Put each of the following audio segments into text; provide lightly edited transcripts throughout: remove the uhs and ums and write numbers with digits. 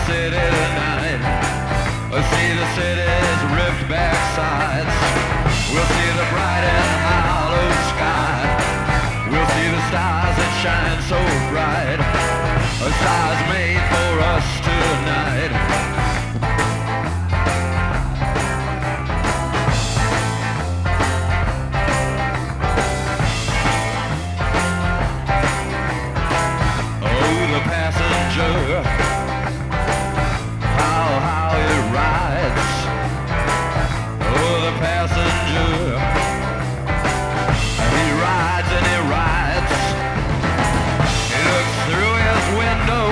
city tonight. We'll see the city's ripped back sides. We'll see the bright and hollow sky. We'll see the stars that shine so bright. Stars made for us tonight. How it rides. Oh, the passenger. He rides and he rides. He looks through his window.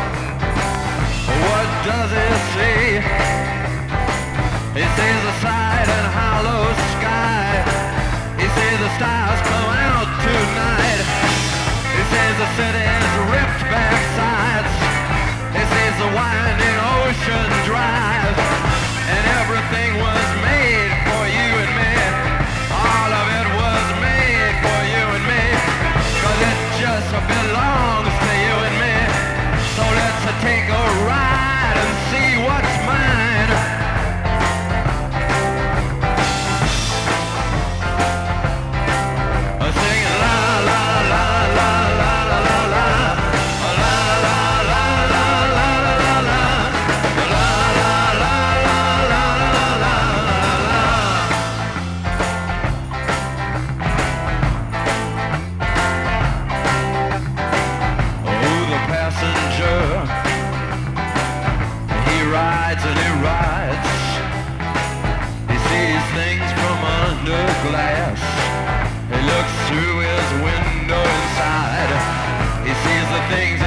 What does he see? He sees the side and hollow sky. He sees the stars come out tonight. He sees the city's ripped back sides. He sees the winding ocean drive. And everything was made for you and me. All of it was made for you and me. 'Cause it just belongs to you and me. So let's take a ride and see what's mine. Singing la la la la la la la la. And he rides. He sees things from under glass. He looks through his window inside. He sees the things